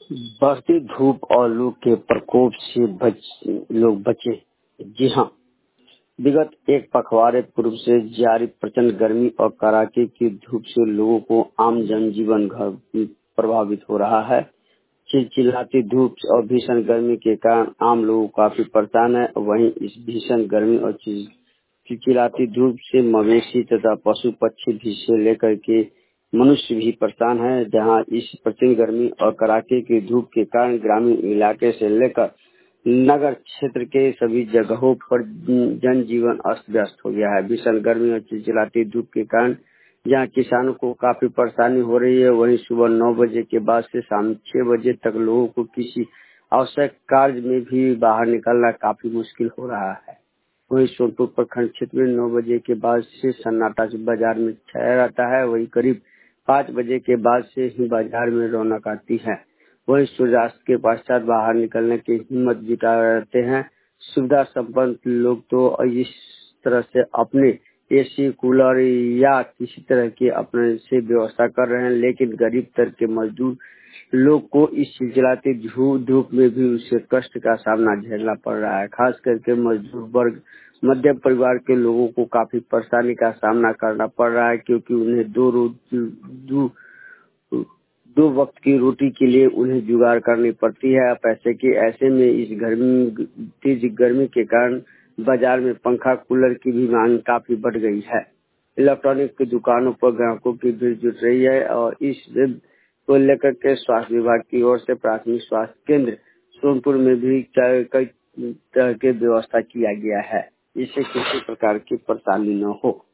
बढ़ती धूप और लू के प्रकोप से लोग बचे। जी हाँ, विगत एक पखवाड़े पूर्व से जारी प्रचंड गर्मी और कड़ाके की धूप से लोगों को आम जनजीवन प्रभावित हो रहा है। चिलचिलाती धूप और भीषण गर्मी के कारण आम लोग काफी परेशान है। वहीं इस भीषण गर्मी और चिलचिलाती धूप से मवेशी तथा पशु पक्षी भी से लेकर के मनुष्य भी परेशान है। जहां इस प्रचंड गर्मी और कड़ाके की धूप के कारण ग्रामीण इलाके से लेकर नगर क्षेत्र के सभी जगहों पर जनजीवन अस्त व्यस्त हो गया है। भीषण गर्मी और चिलचिलाती धूप के कारण जहाँ किसानों को काफी परेशानी हो रही है, वहीं सुबह 9 बजे के बाद से शाम 6 बजे तक लोगों को किसी आवश्यक कार्य में भी बाहर निकलना काफी मुश्किल हो रहा है। वहीं सोनपुर प्रखंड क्षेत्र में 9 बजे के बाद से सन्नाटा बाजार में छाया रहता है। वहीं करीब 5 बजे के बाद से ही बाजार में रौनक आती है। वहीं सूर्यास्त के पश्चात बाहर निकलने की हिम्मत जुटा रहते हैं। सुविधा संपन्न लोग तो इस तरह से अपने एसी कूलर या किसी तरह की अपने से व्यवस्था कर रहे हैं, लेकिन गरीब स्तर के मजदूर लोग को इस चिलचिलाती धूप में भी उसे कष्ट का सामना झेलना पड़ रहा है। खास करके मजदूर वर्ग मध्यम परिवार के लोगों को काफी परेशानी का सामना करना पड़ रहा है, क्योंकि उन्हें दो वक्त की रोटी के लिए उन्हें जुगाड़ करनी पड़ती है पैसे की। ऐसे में इस तेज गर्मी के कारण बाजार में पंखा कूलर की भी मांग काफी बढ़ गई है। इलेक्ट्रॉनिक की दुकानों पर ग्राहकों की भीड़ जुट रही है और इस को लेकर के स्वास्थ्य विभाग की ओर से प्राथमिक स्वास्थ्य केंद्र सोनपुर में भी कई तरह की व्यवस्था किया गया है, जिससे किसी प्रकार की परेशानी न हो।